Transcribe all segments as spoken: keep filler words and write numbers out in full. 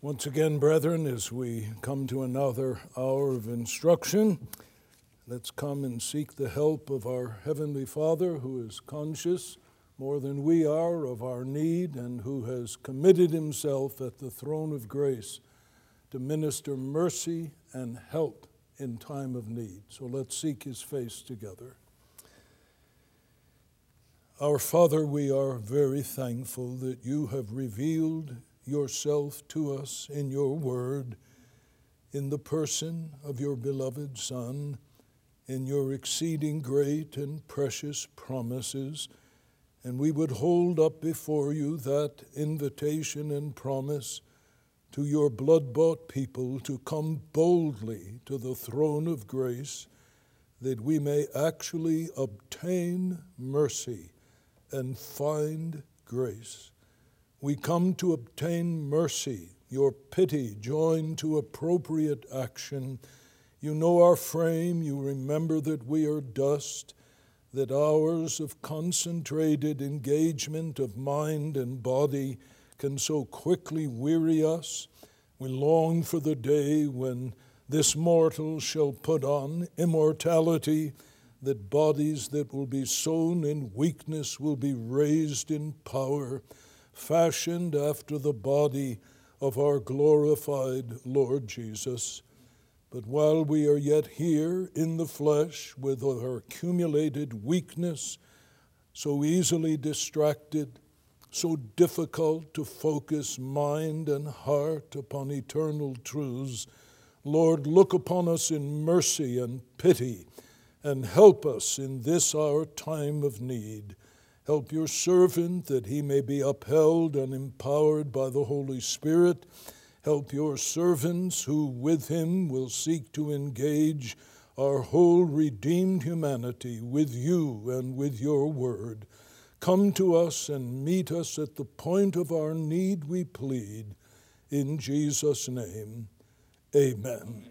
Once again, brethren, as we come to another hour of instruction, let's come and seek the help of our Heavenly Father, who is conscious more than we are of our need and who has committed himself at the throne of grace to minister mercy and help in time of need. So let's seek his face together. Our Father, we are very thankful that you have revealed yourself to us in your word, in the person of your beloved Son, in your exceeding great and precious promises. And we would hold up before you that invitation and promise to your blood-bought people to come boldly to the throne of grace, that we may actually obtain mercy and find grace. We come to obtain mercy, your pity joined to appropriate action. You know our frame, you remember that we are dust, that hours of concentrated engagement of mind and body can so quickly weary us. We long for the day when this mortal shall put on immortality, that bodies that will be sown in weakness will be raised in power, fashioned after the body of our glorified Lord Jesus. But while we are yet here in the flesh with our accumulated weakness, so easily distracted, so difficult to focus mind and heart upon eternal truths, Lord, look upon us in mercy and pity and help us in this our time of need. Help your servant that he may be upheld and empowered by the Holy Spirit. Help your servants who with him will seek to engage our whole redeemed humanity with you and with your word. Come to us and meet us at the point of our need, we plead. In Jesus' name, amen.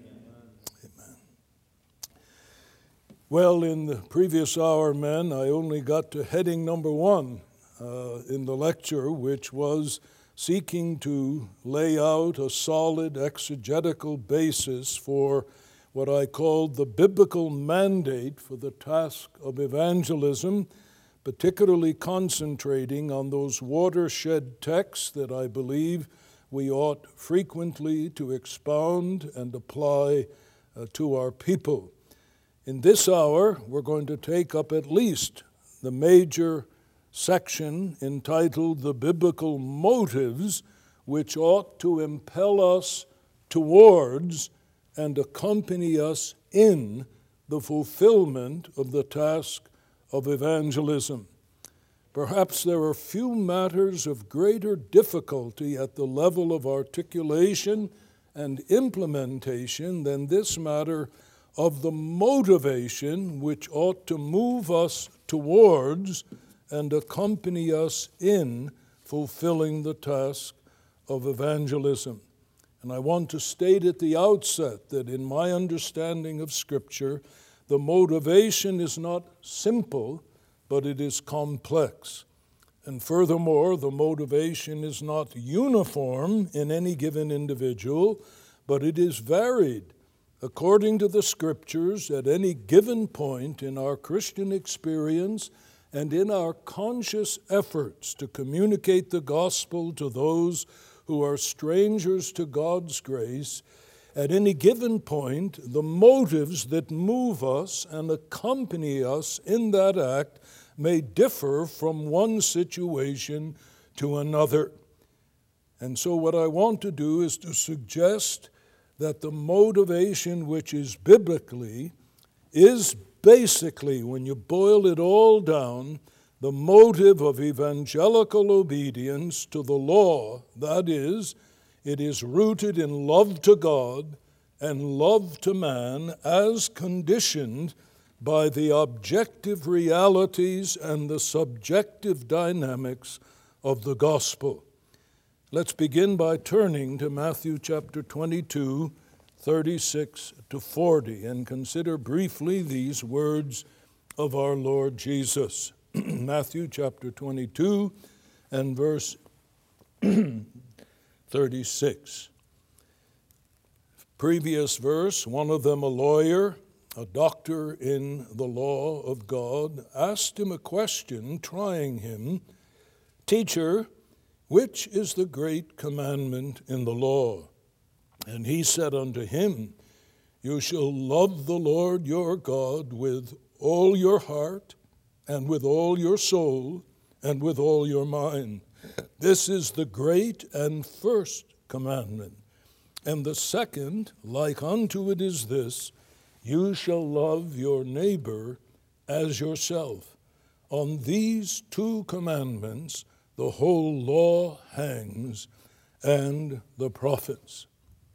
Well, in the previous hour, men, I only got to heading number one uh, in the lecture, which was seeking to lay out a solid exegetical basis for what I called the biblical mandate for the task of evangelism, particularly concentrating on those watershed texts that I believe we ought frequently to expound and apply uh, to our people. In this hour, we're going to take up at least the major section entitled The Biblical Motives, which ought to impel us towards and accompany us in the fulfillment of the task of evangelism. Perhaps there are few matters of greater difficulty at the level of articulation and implementation than this matter of the motivation which ought to move us towards and accompany us in fulfilling the task of evangelism. And I want to state at the outset that in my understanding of Scripture, the motivation is not simple, but it is complex. And furthermore, the motivation is not uniform in any given individual, but it is varied according to the Scriptures at any given point in our Christian experience and in our conscious efforts to communicate the gospel to those who are strangers to God's grace. At any given point, the motives that move us and accompany us in that act may differ from one situation to another. And so what I want to do is to suggest that the motivation which is biblically is basically, when you boil it all down, the motive of evangelical obedience to the law. That is, it is rooted in love to God and love to man as conditioned by the objective realities and the subjective dynamics of the gospel. Let's begin by turning to Matthew chapter twenty-two, thirty-six to forty, and consider briefly these words of our Lord Jesus. Matthew chapter twenty-two and verse thirty-six. previous verse, one of them a lawyer, a doctor in the law of God, asked him a question, trying him, "Teacher, which is the great commandment in the law?" And he said unto him, "You shall love the Lord your God with all your heart, and with all your soul, and with all your mind. This is the great and first commandment. And the second, like unto it, is this: you shall love your neighbor as yourself. On these two commandments the whole law hangs, and the prophets."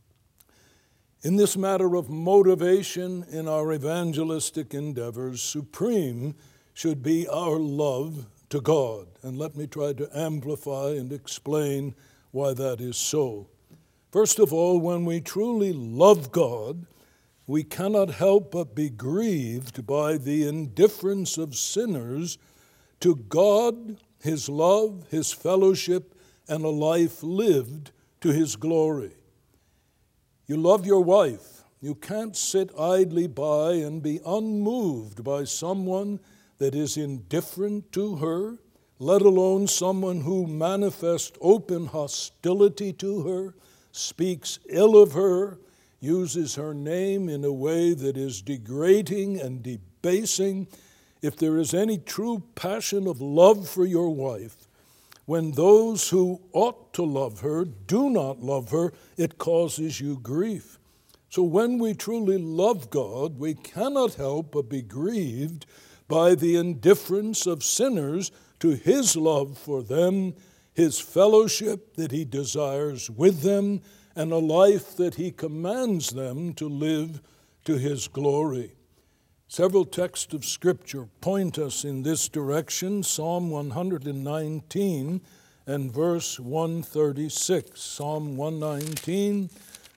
In this matter of motivation in our evangelistic endeavors, supreme should be our love to God. And let me try to amplify and explain why that is so. First of all, when we truly love God, we cannot help but be grieved by the indifference of sinners to God, His love, His fellowship, and a life lived to His glory. You love your wife. You can't sit idly by and be unmoved by someone that is indifferent to her, let alone someone who manifests open hostility to her, speaks ill of her, uses her name in a way that is degrading and debasing. If there is any true passion of love for your wife, when those who ought to love her do not love her, it causes you grief. So when we truly love God, we cannot help but be grieved by the indifference of sinners to His love for them, His fellowship that He desires with them, and a life that He commands them to live to His glory. Several texts of Scripture point us in this direction. Psalm one nineteen and verse one thirty-six. Psalm one nineteen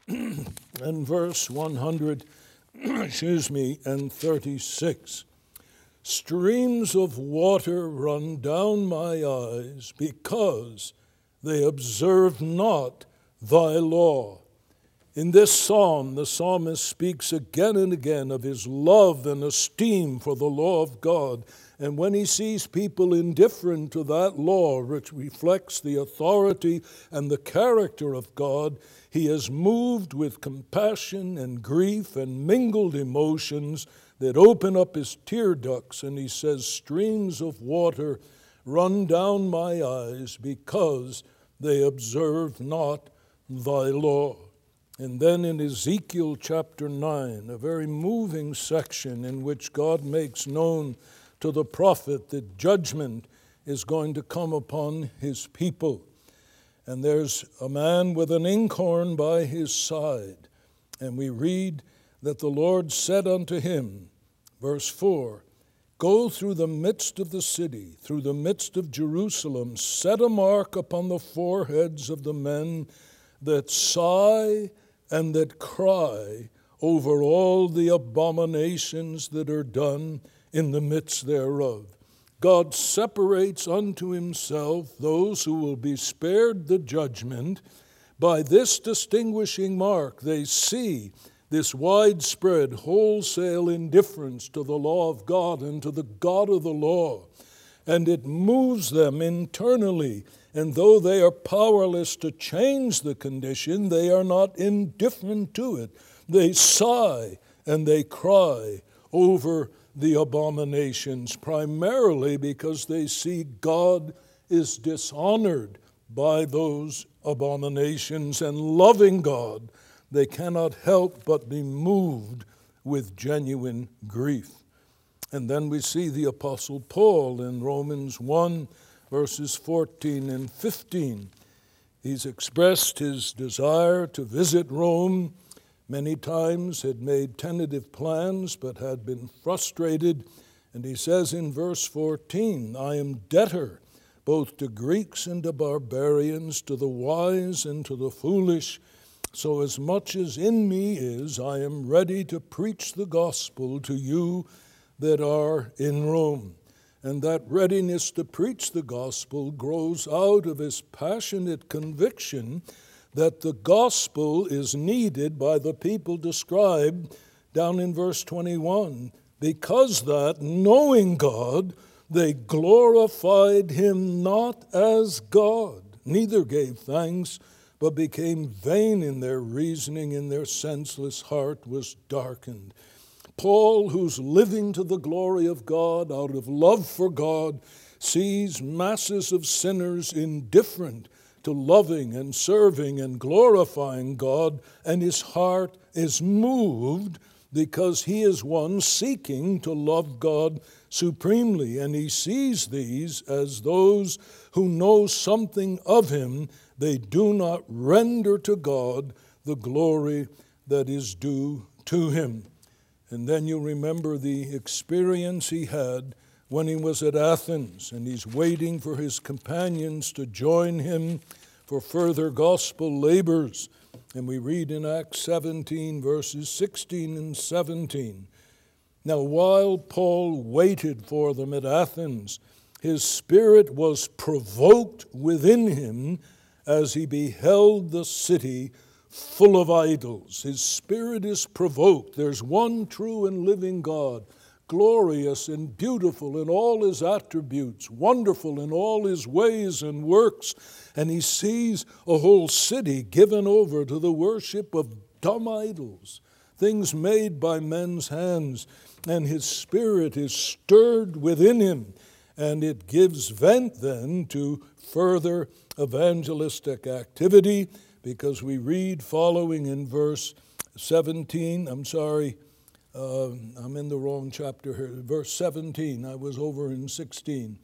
and verse one hundred, excuse me, and thirty-six. "Streams of water run down my eyes because they observe not thy law." In this psalm, the psalmist speaks again and again of his love and esteem for the law of God. And when he sees people indifferent to that law, which reflects the authority and the character of God, he is moved with compassion and grief and mingled emotions that open up his tear ducts. And he says, "Streams of water run down my eyes because they observe not thy law." And then in Ezekiel chapter nine, a very moving section in which God makes known to the prophet that judgment is going to come upon his people. And there's a man with an inkhorn by his side. And we read that the Lord said unto him, verse four, "Go through the midst of the city, through the midst of Jerusalem, set a mark upon the foreheads of the men that sigh and that cry over all the abominations that are done in the midst thereof." God separates unto himself those who will be spared the judgment by this distinguishing mark. They see this widespread, wholesale indifference to the law of God and to the God of the law, and it moves them internally. And though they are powerless to change the condition, they are not indifferent to it. They sigh and they cry over the abominations, primarily because they see God is dishonored by those abominations. And loving God, they cannot help but be moved with genuine grief. And then we see the Apostle Paul in Romans one, verses fourteen and fifteen. He's expressed his desire to visit Rome many times, had made tentative plans, but had been frustrated. And he says in verse fourteen, "I am debtor both to Greeks and to barbarians, to the wise and to the foolish. So as much as in me is, I am ready to preach the gospel to you that are in Rome." And that readiness to preach the gospel grows out of his passionate conviction that the gospel is needed by the people described down in verse twenty-one, because that, knowing God, they glorified him not as God, neither gave thanks, but became vain in their reasoning, and their senseless heart was darkened. Paul, who's living to the glory of God out of love for God, sees masses of sinners indifferent to loving and serving and glorifying God, and his heart is moved because he is one seeking to love God supremely, and he sees these as those who know something of him. They do not render to God the glory that is due to him. And then you remember the experience he had when he was at Athens, and he's waiting for his companions to join him for further gospel labors. And we read in Acts seventeen, verses sixteen and seventeen. Now, while Paul waited for them at Athens, his spirit was provoked within him as he beheld the city full of idols. His spirit is provoked. There's one true and living God, glorious and beautiful in all his attributes, wonderful in all his ways and works. And he sees a whole city given over to the worship of dumb idols, things made by men's hands. And his spirit is stirred within him, and it gives vent then to further evangelistic activity, because we read following in verse seventeen, I'm sorry, uh, I'm in the wrong chapter here, verse seventeen, I was over in sixteen.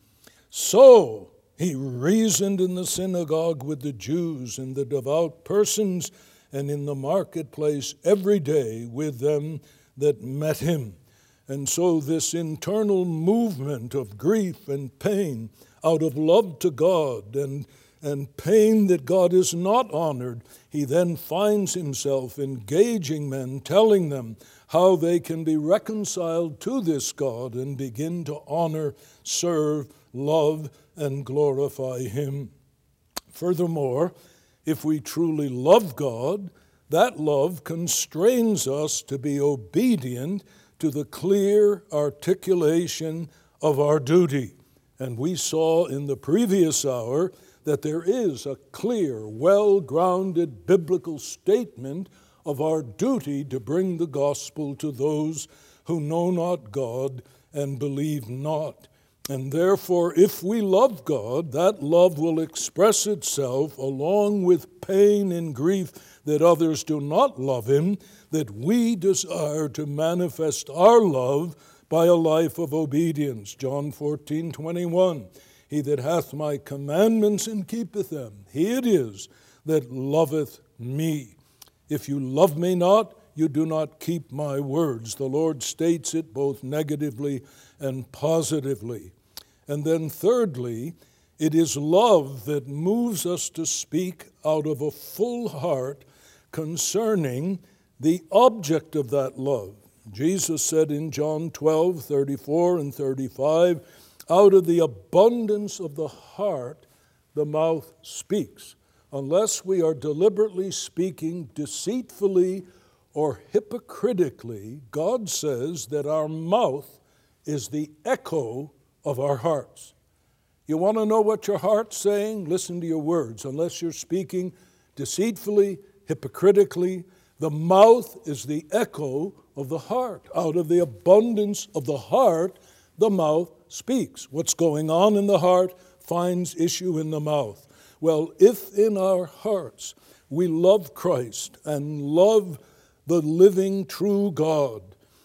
So he reasoned in the synagogue with the Jews and the devout persons, and in the marketplace every day with them that met him. And so this internal movement of grief and pain out of love to God and, and pain that God is not honored, he then finds himself engaging men, telling them how they can be reconciled to this God and begin to honor, serve, love, and glorify him. Furthermore, if we truly love God, that love constrains us to be obedient to the clear articulation of our duty. And we saw in the previous hour that there is a clear, well-grounded biblical statement of our duty to bring the gospel to those who know not God and believe not. And therefore, if we love God, that love will express itself along with pain and grief that others do not love him, that we desire to manifest our love by a life of obedience. John fourteen twenty-one, he that hath my commandments and keepeth them, he it is that loveth me. If you love me not, you do not keep my words. The Lord states it both negatively and positively. And then thirdly, it is love that moves us to speak out of a full heart concerning the object of that love. Jesus said in John twelve, thirty-four and thirty-five, out of the abundance of the heart, the mouth speaks. Unless we are deliberately speaking deceitfully or hypocritically, God says that our mouth is the echo of our hearts. You want to know what your heart's saying? Listen to your words. Unless you're speaking deceitfully, hypocritically, the mouth is the echo of the heart. Out of the abundance of the heart, the mouth speaks. What's going on in the heart finds issue in the mouth. Well, if in our hearts we love Christ and love the living, true God,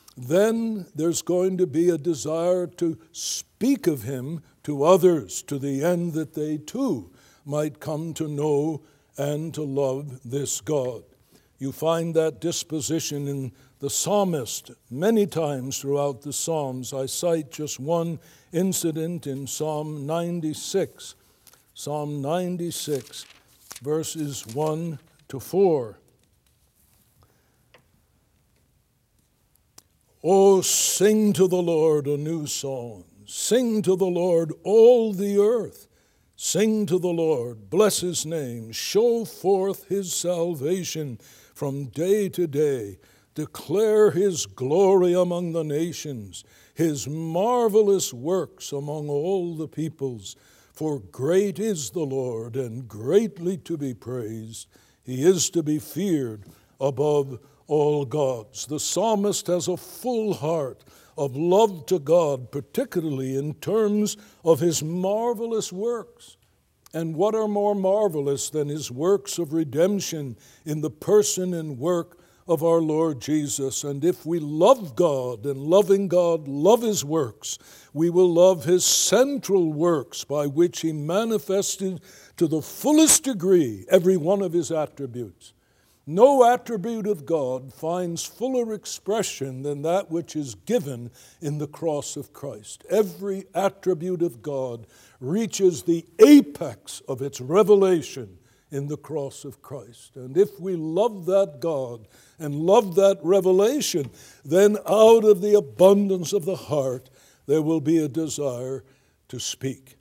then there's going to be a desire to speak of him to others, to the end that they too might come to know and to love this God. You find that disposition in the psalmist many times throughout the Psalms. I cite just one incident in Psalm ninety-six. Psalm ninety-six, verses one to four. Oh, sing to the Lord a new song. Sing to the Lord all the earth. Sing to the Lord, bless his name, show forth his salvation from day to day. Declare his glory among the nations, his marvelous works among all the peoples. For great is the Lord, and greatly to be praised. He is to be feared above all gods. The psalmist has a full heart of love to God, particularly in terms of his marvelous works. And what are more marvelous than his works of redemption in the person and work of our Lord Jesus? And if we love God, and loving God, love his works, we will love his central works by which he manifested to the fullest degree every one of his attributes. No attribute of God finds fuller expression than that which is given in the cross of Christ. Every attribute of God reaches the apex of its revelation in the cross of Christ. And if we love that God and love that revelation, then out of the abundance of the heart there will be a desire to speak.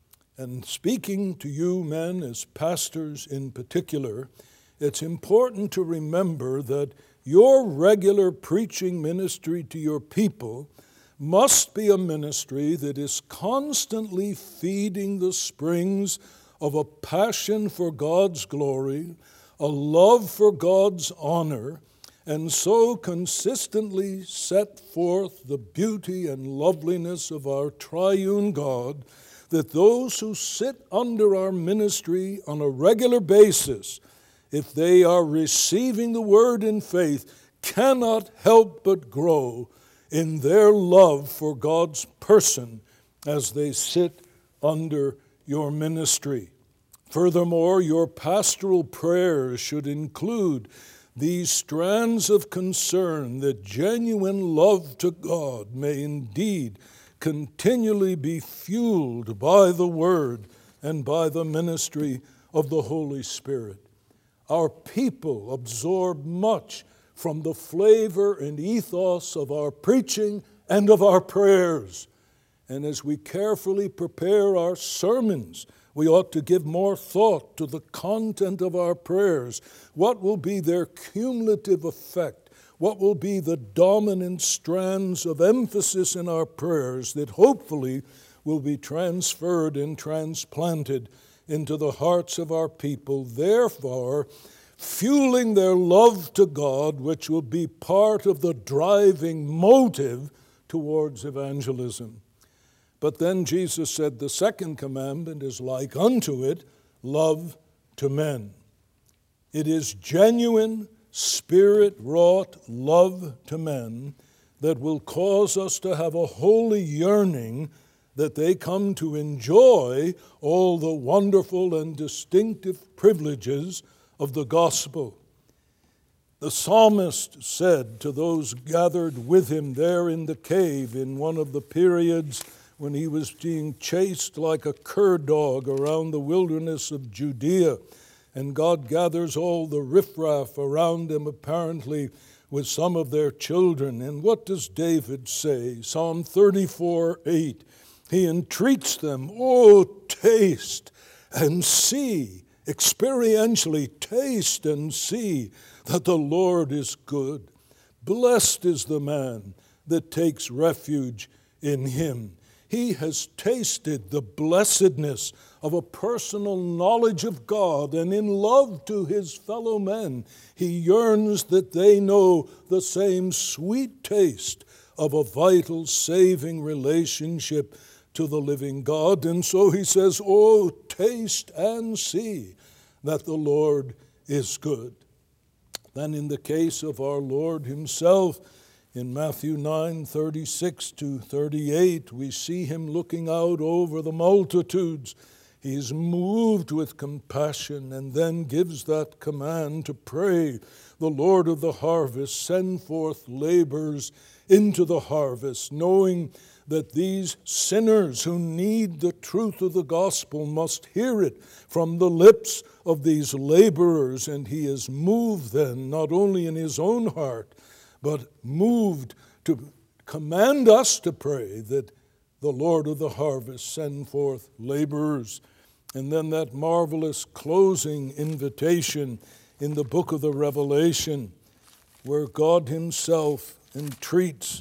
And speaking to you men as pastors in particular, it's important to remember that your regular preaching ministry to your people must be a ministry that is constantly feeding the springs of a passion for God's glory, a love for God's honor, and so consistently set forth the beauty and loveliness of our triune God that those who sit under our ministry on a regular basis, if they are receiving the word in faith, cannot help but grow in their love for God's person as they sit under your ministry. Furthermore, your pastoral prayers should include these strands of concern that genuine love to God may indeed continually be fueled by the word and by the ministry of the Holy Spirit. Our people absorb much from the flavor and ethos of our preaching and of our prayers. And as we carefully prepare our sermons, we ought to give more thought to the content of our prayers. What will be their cumulative effect? What will be the dominant strands of emphasis in our prayers that hopefully will be transferred and transplanted into the hearts of our people, therefore fueling their love to God, which will be part of the driving motive towards evangelism. But then Jesus said the second commandment is like unto it, love to men. It is genuine, spirit-wrought love to men that will cause us to have a holy yearning that they come to enjoy all the wonderful and distinctive privileges of the gospel. The psalmist said to those gathered with him there in the cave in one of the periods when he was being chased like a cur dog around the wilderness of Judea, and God gathers all the riffraff around him apparently with some of their children. And what does David say? Psalm thirty-four eight. He entreats them, oh, taste and see, experientially taste and see that the Lord is good. Blessed is the man that takes refuge in him. He has tasted the blessedness of a personal knowledge of God, and in love to his fellow men, he yearns that they know the same sweet taste of a vital, saving relationship to the living God. And so he says, oh, taste and see that the Lord is good. Then in the case of our Lord himself, in Matthew nine thirty-six to thirty-eight, we see him looking out over the multitudes. He is moved with compassion and then gives that command to pray, the Lord of the harvest, send forth laborers into the harvest, knowing that these sinners who need the truth of the gospel must hear it from the lips of these laborers. And he is moved then, not only in his own heart, but moved to command us to pray that the Lord of the harvest send forth laborers And then that marvelous closing invitation in the book of the Revelation, where God himself entreats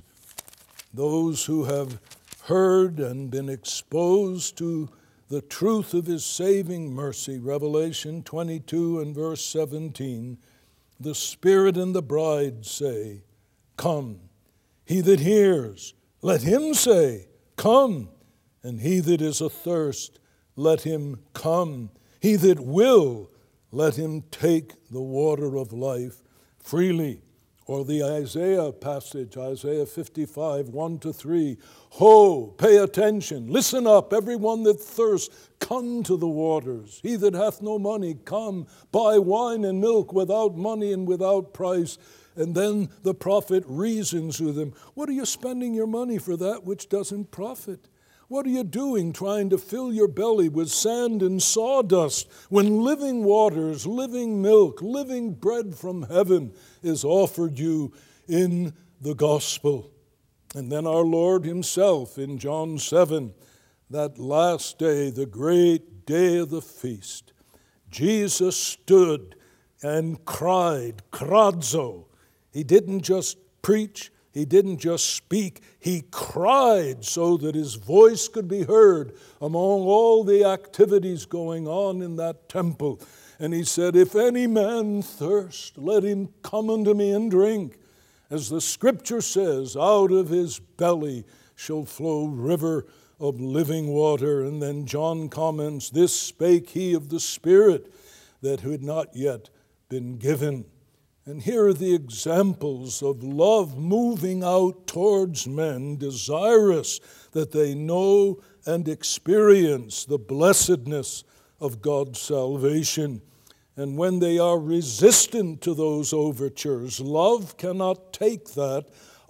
those who have heard and been exposed to the truth of his saving mercy. Revelation twenty-two and verse seventeen, the Spirit and the bride say, "Come." He that hears, let him say, "Come." And he that is athirst, let him come. He that will, let him take the water of life freely. Or the Isaiah passage, Isaiah fifty-five, one to three. Ho, pay attention, listen up, everyone that thirsts, come to the waters. He that hath no money, come, buy wine and milk without money and without price. And then the prophet reasons with him, what are you spending your money for that which doesn't profit? What are you doing trying to fill your belly with sand and sawdust when living waters, living milk, living bread from heaven is offered you in the gospel? And then our Lord himself in John seven, that last day, the great day of the feast, Jesus stood and cried, kradzo. He didn't just preach. He didn't just speak, he cried so that his voice could be heard among all the activities going on in that temple. And he said, if any man thirst, let him come unto me and drink. As the scripture says, out of his belly shall flow river of living water. And then John comments, this spake he of the Spirit that had not yet been given. And here are the examples of love moving out towards men, desirous that they know and experience the blessedness of God's salvation. And when they are resistant to those overtures, love cannot take that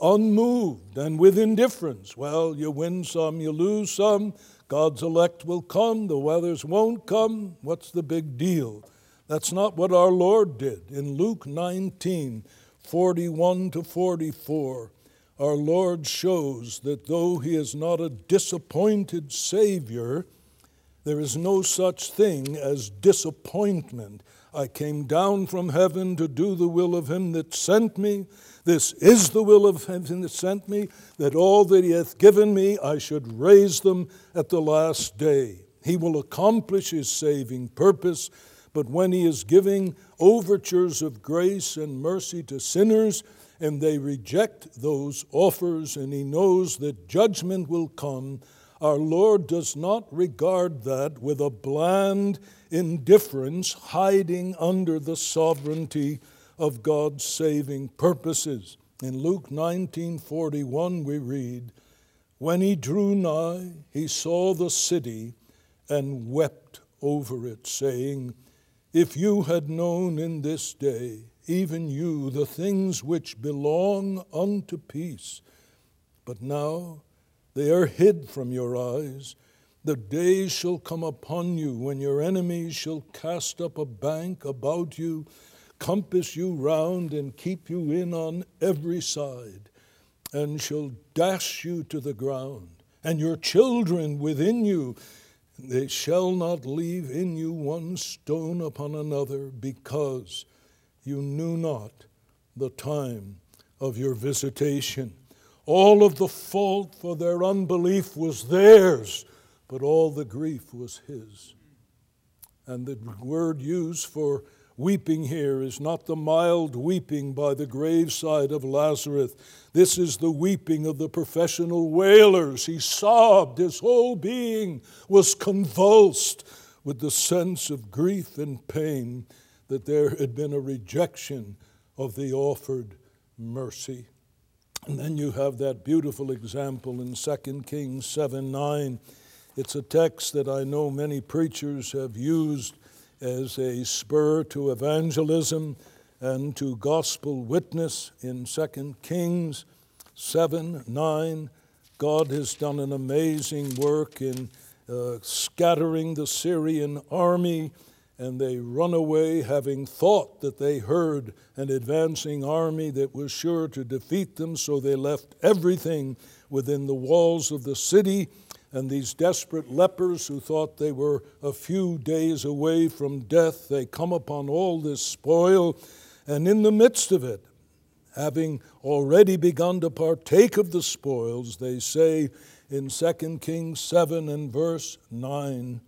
unmoved and with indifference. Well, you win some, you lose some. God's elect will come, the others won't come. What's the big deal? That's not what our Lord did. In Luke nineteen, forty-one to forty-four, our Lord shows that though he is not a disappointed Savior, there is no such thing as disappointment. I came down from heaven to do the will of him that sent me. This is the will of him that sent me, that all that he hath given me, I should raise them at the last day. He will accomplish his saving purpose. But when he is giving overtures of grace and mercy to sinners, and they reject those offers, and he knows that judgment will come, our Lord does not regard that with a bland indifference hiding under the sovereignty of God's saving purposes. In Luke nineteen forty-one we read, when he drew nigh, he saw the city and wept over it, saying, if you had known in this day, even you, the things which belong unto peace, but now they are hid from your eyes. The days shall come upon you when your enemies shall cast up a bank about you, compass you round, and keep you in on every side, and shall dash you to the ground, and your children within you, they shall not leave in you one stone upon another, because you knew not the time of your visitation. All of the fault for their unbelief was theirs, but all the grief was his. And the word used for weeping here is not the mild weeping by the graveside of Lazarus. This is the weeping of the professional wailers. He sobbed. His whole being was convulsed with the sense of grief and pain that there had been a rejection of the offered mercy. And then you have that beautiful example in Second Kings seven nine. It's a text that I know many preachers have used as a spur to evangelism and to gospel witness. In Second Kings seven nine, God has done an amazing work in uh, scattering the Syrian army, and they run away having thought that they heard an advancing army that was sure to defeat them, so they left everything within the walls of the city. And these desperate lepers who thought they were a few days away from death, they come upon all this spoil, and in the midst of it, having already begun to partake of the spoils, they say in Second Kings seven and verse nine,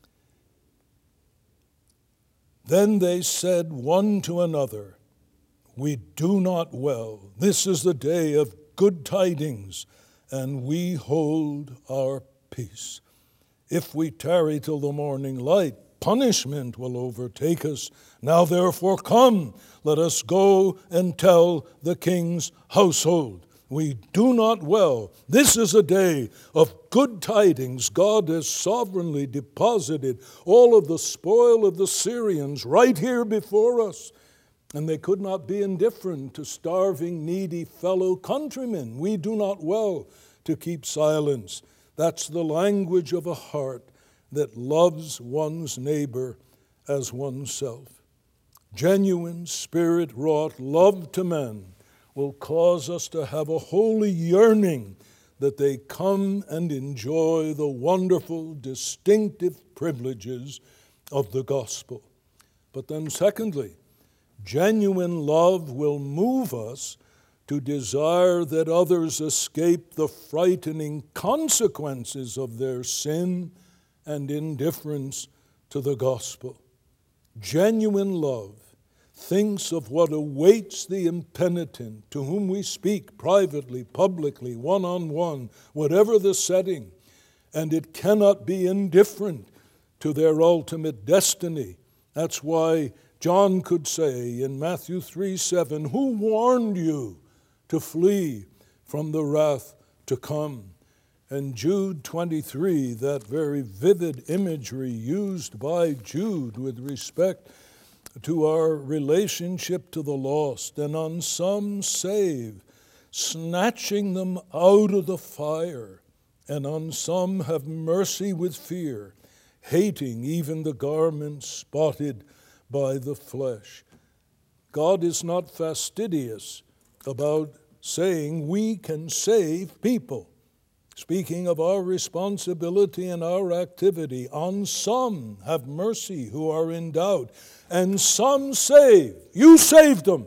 "Then they said one to another, 'We do not well. This is the day of good tidings, and we hold our peace. If we tarry till the morning light, punishment will overtake us. Now therefore come, let us go and tell the king's household. We do not well. This is a day of good tidings. God has sovereignly deposited all of the spoil of the Syrians right here before us. And they could not be indifferent to starving, needy fellow countrymen. We do not well to keep silence.' That's the language of a heart that loves one's neighbor as oneself. Genuine, spirit-wrought love to men will cause us to have a holy yearning that they come and enjoy the wonderful, distinctive privileges of the gospel. But then secondly, genuine love will move us to desire that others escape the frightening consequences of their sin and indifference to the gospel. Genuine love thinks of what awaits the impenitent to whom we speak privately, publicly, one-on-one, whatever the setting, and it cannot be indifferent to their ultimate destiny. That's why John could say in Matthew three seven, "Who warned you to flee from the wrath to come?" And Jude twenty-three, that very vivid imagery used by Jude with respect to our relationship to the lost, "And on some save, snatching them out of the fire, and on some have mercy with fear, hating even the garment spotted by the flesh." God is not fastidious about saying we can save people. Speaking of our responsibility and our activity, on some have mercy who are in doubt, and some save. You saved them.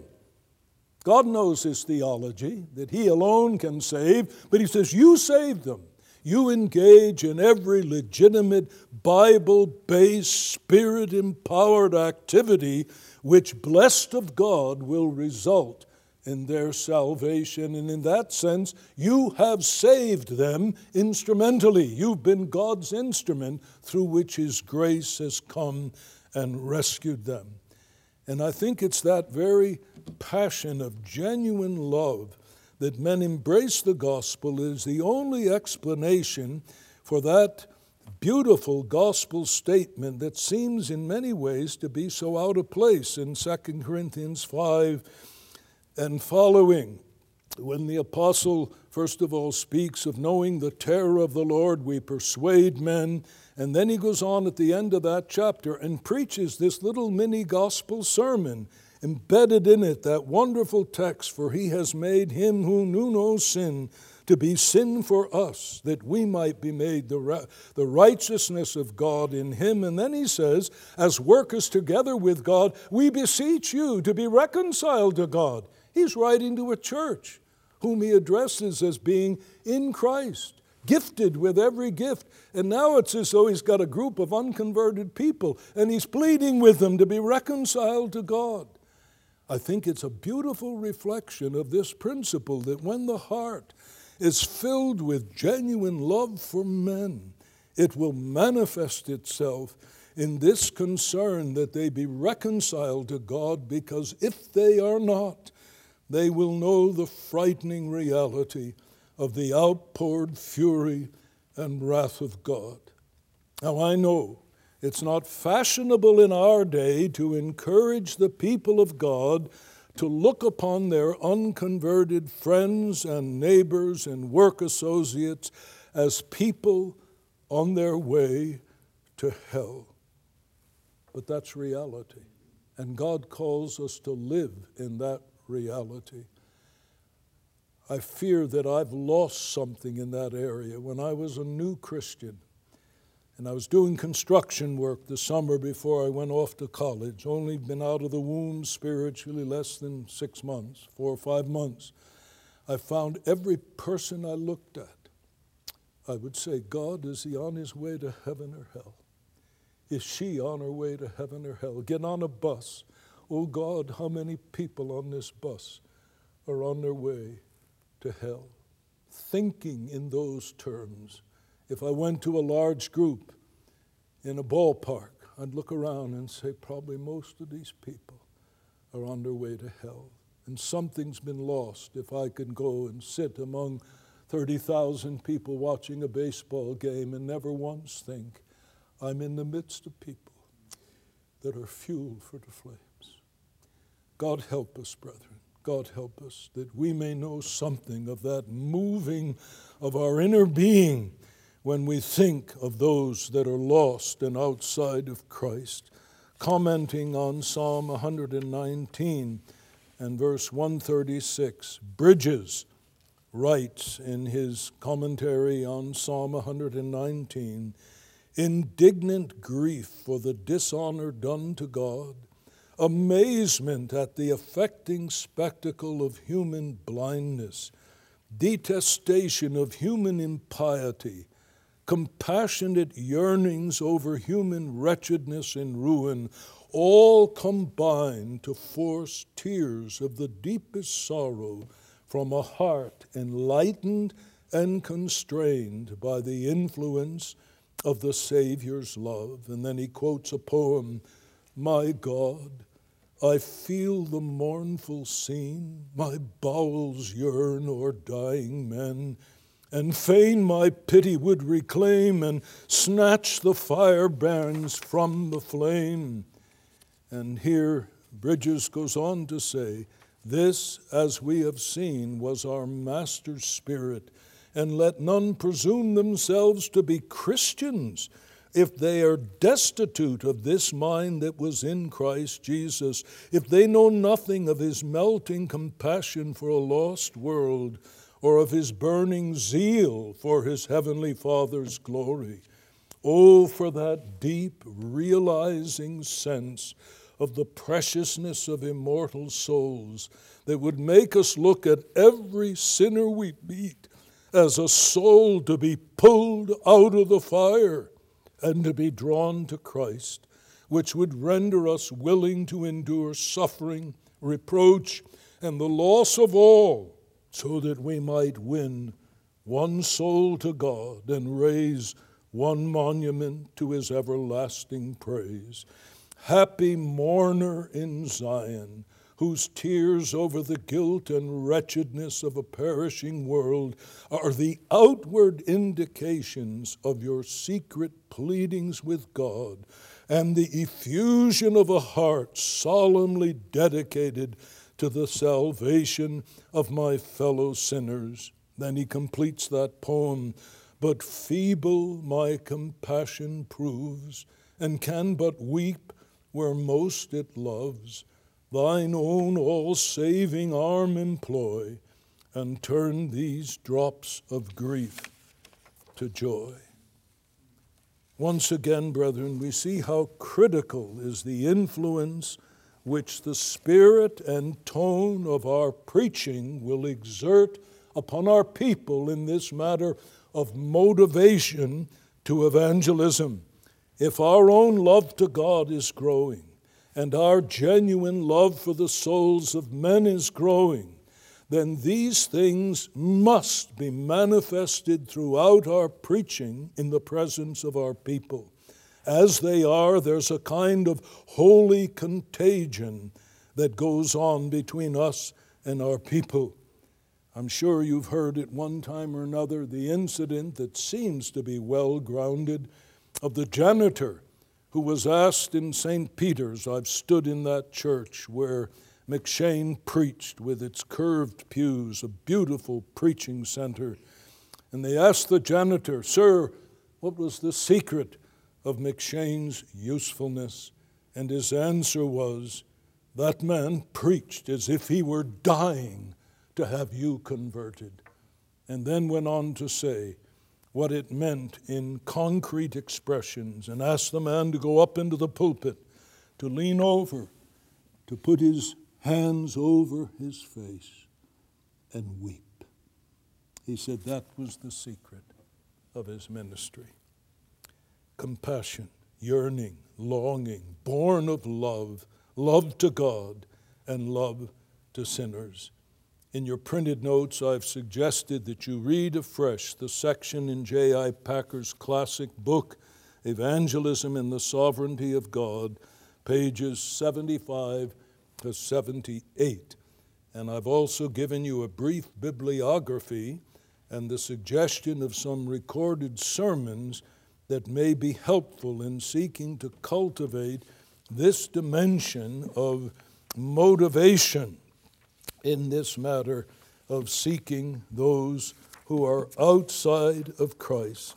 God knows his theology, that he alone can save, but he says, you saved them. You engage in every legitimate, Bible-based, Spirit-empowered activity which, blessed of God, will result in their salvation. And in that sense, you have saved them instrumentally. You've been God's instrument through which his grace has come and rescued them. And I think it's that very passion of genuine love that men embrace the gospel is the only explanation for that beautiful gospel statement that seems in many ways to be so out of place in Second Corinthians five and following, when the apostle first of all speaks of knowing the terror of the Lord, we persuade men, and then he goes on at the end of that chapter and preaches this little mini gospel sermon, embedded in it that wonderful text, "For he has made him who knew no sin to be sin for us, that we might be made the, ra- the righteousness of God in him." And then he says, "As workers together with God, we beseech you to be reconciled to God." He's writing to a church whom he addresses as being in Christ, gifted with every gift. And now it's as though he's got a group of unconverted people, and he's pleading with them to be reconciled to God. I think it's a beautiful reflection of this principle that when the heart is filled with genuine love for men, it will manifest itself in this concern that they be reconciled to God, because if they are not, they will know the frightening reality of the outpoured fury and wrath of God. Now I know it's not fashionable in our day to encourage the people of God to look upon their unconverted friends and neighbors and work associates as people on their way to hell. But that's reality, and God calls us to live in that reality. I fear that I've lost something in that area. When I was a new Christian, and I was doing construction work the summer before I went off to college, only been out of the womb spiritually less than six months, four or five months, I found every person I looked at, I would say, God, is he on his way to heaven or hell? Is she on her way to heaven or hell? Get on a bus. Oh God, how many people on this bus are on their way to hell? Thinking in those terms. If I went to a large group in a ballpark, I'd look around and say, probably most of these people are on their way to hell. And something's been lost if I could go and sit among thirty thousand people watching a baseball game and never once think, I'm in the midst of people that are fuel for the flames. God help us, brethren. God help us that we may know something of that moving of our inner being when we think of those that are lost and outside of Christ. Commenting on Psalm one nineteen and verse one thirty-six, Bridges writes in his commentary on Psalm one nineteen, indignant grief for the dishonor done to God, amazement at the affecting spectacle of human blindness, detestation of human impiety, compassionate yearnings over human wretchedness and ruin, all combine to force tears of the deepest sorrow from a heart enlightened and constrained by the influence of the Savior's love. And then he quotes a poem, my God, I feel the mournful scene, my bowels yearn o'er dying men, and fain my pity would reclaim and snatch the firebrands from the flame. And here Bridges goes on to say, this, as we have seen, was our Master's spirit, and let none presume themselves to be Christians if they are destitute of this mind that was in Christ Jesus, if they know nothing of his melting compassion for a lost world, or of his burning zeal for his heavenly Father's glory. Oh, for that deep, realizing sense of the preciousness of immortal souls that would make us look at every sinner we meet as a soul to be pulled out of the fire and to be drawn to Christ, which would render us willing to endure suffering, reproach, and the loss of all, so that we might win one soul to God and raise one monument to his everlasting praise. Happy mourner in Zion, whose tears over the guilt and wretchedness of a perishing world are the outward indications of your secret pleadings with God and the effusion of a heart solemnly dedicated to the salvation of my fellow sinners. Then he completes that poem, but feeble my compassion proves, and can but weep where most it loves. Thine own all-saving arm employ, and turn these drops of grief to joy. Once again, brethren, we see how critical is the influence which the spirit and tone of our preaching will exert upon our people in this matter of motivation to evangelism. If our own love to God is growing, and our genuine love for the souls of men is growing, then these things must be manifested throughout our preaching in the presence of our people. As they are, there's a kind of holy contagion that goes on between us and our people. I'm sure you've heard at one time or another the incident that seems to be well grounded of the janitor who was asked in Saint Peter's. I've stood in that church where McShane preached with its curved pews, a beautiful preaching center. And they asked the janitor, "Sir, what was the secret of McShane's usefulness?" And his answer was, "That man preached as if he were dying to have you converted. And then went on to say what it meant in concrete expressions, and asked the man to go up into the pulpit, to lean over, to put his hands over his face and weep. He said that was the secret of his ministry. Compassion, yearning, longing, born of love, love to God and love to sinners. In your printed notes, I've suggested that you read afresh the section in J I Packer's classic book, Evangelism and the Sovereignty of God, pages seventy-five to seventy-eight. And I've also given you a brief bibliography and the suggestion of some recorded sermons that may be helpful in seeking to cultivate this dimension of motivation in this matter of seeking those who are outside of Christ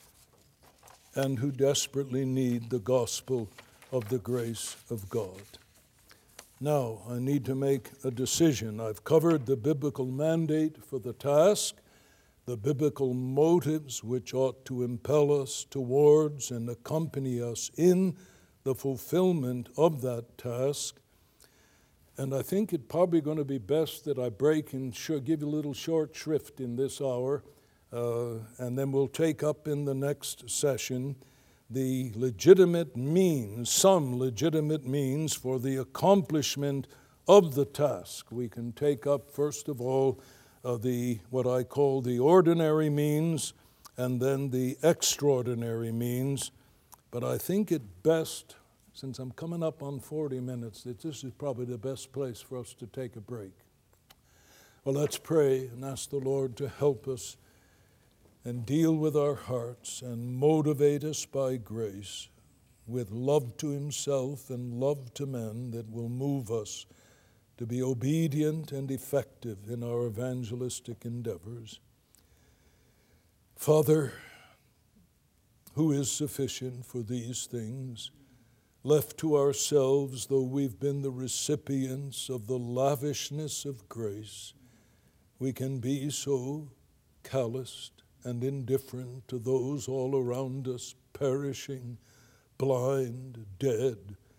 and who desperately need the gospel of the grace of God. Now, I need to make a decision. I've covered the biblical mandate for the task, the biblical motives which ought to impel us towards and accompany us in the fulfillment of that task. And I think it's probably going to be best that I break and sh- give you a little short shrift in this hour, uh, and then we'll take up in the next session the legitimate means, some legitimate means for the accomplishment of the task. We can take up, first of all, uh, the what I call the ordinary means, and then the extraordinary means. But I think it best, since I'm coming up on forty minutes, that this is probably the best place for us to take a break. Well, let's pray and ask the Lord to help us and deal with our hearts and motivate us by grace with love to himself and love to men that will move us to be obedient and effective in our evangelistic endeavors. Father, who is sufficient for these things, left to ourselves, though we've been the recipients of the lavishness of grace, we can be so calloused and indifferent to those all around us, perishing, blind, dead,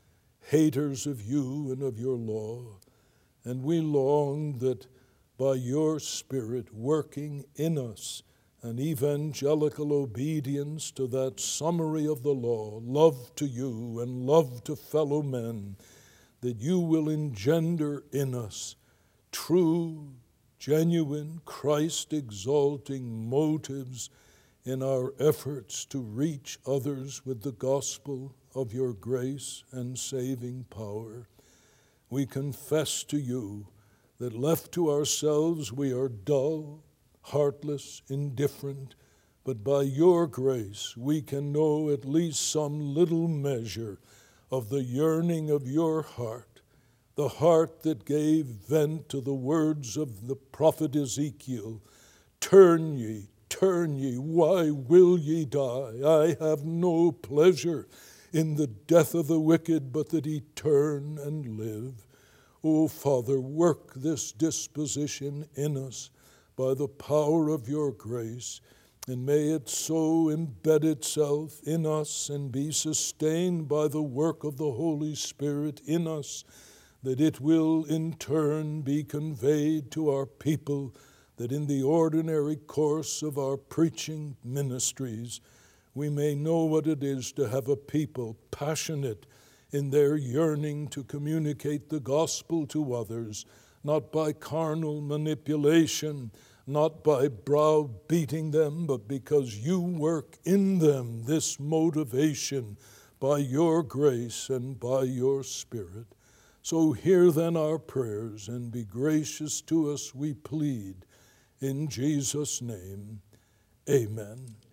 haters of you and of your law. And we long that by your Spirit working in us an evangelical obedience to that summary of the law, love to you and love to fellow men, that you will engender in us true, genuine, Christ-exalting motives in our efforts to reach others with the gospel of your grace and saving power. We confess to you that left to ourselves we are dull, heartless, indifferent, but by your grace we can know at least some little measure of the yearning of your heart, the heart that gave vent to the words of the prophet Ezekiel, "Turn ye, turn ye, why will ye die? I have no pleasure in the death of the wicked, but that he turn and live." O Father, work this disposition in us by the power of your grace, and may it so embed itself in us and be sustained by the work of the Holy Spirit in us, that it will in turn be conveyed to our people, that in the ordinary course of our preaching ministries we may know what it is to have a people passionate in their yearning to communicate the gospel to others, not by carnal manipulation, not by browbeating them, but because you work in them this motivation by your grace and by your Spirit. So hear then our prayers and be gracious to us, we plead. In Jesus' name, amen.